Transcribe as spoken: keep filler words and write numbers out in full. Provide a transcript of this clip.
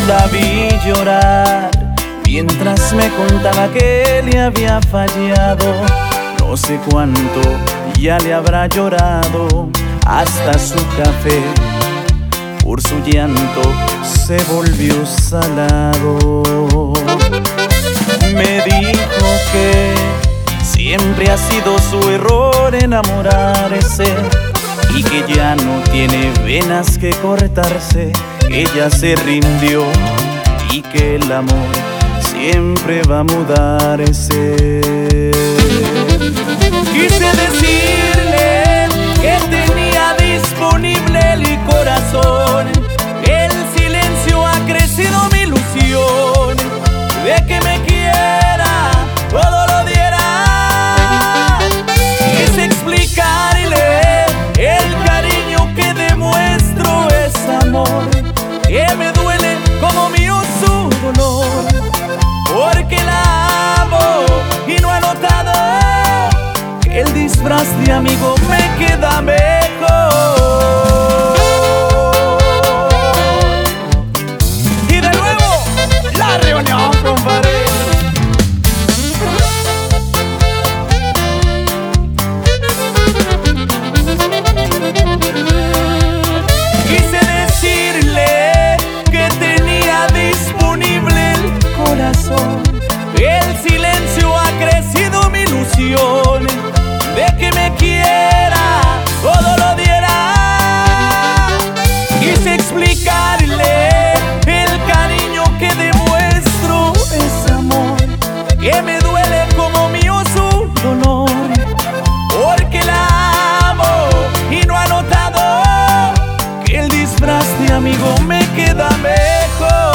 La vi llorar mientras me contaba que le había fallado. No sé cuánto ya le habrá llorado, hasta su café por su llanto se volvió salado. Me dijo que siempre ha sido su error enamorarse y que ya no tiene venas que cortarse. Ella se rindió y que el amor siempre va a mudarse. Quise decirle que tenía disponible el corazón. El silencio ha crecido mi ilusión de que me quiera, todo lo diera. Quise explicarle el cariño que demuestro es amor, que me duele como mío su dolor, porque la amo y no ha notado que el disfraz de amigo me queda mejor. Y de nuevo, la reunión, compadre. Quise decirle que tenía disponible el corazón. El silencio ha crecido mi ilusión de que me quiera, todo lo diera. Quise explicarle el cariño que demuestro es amor, que me duele como mío su dolor, porque la amo y no ha notado que el disfraz de amigo me queda mejor.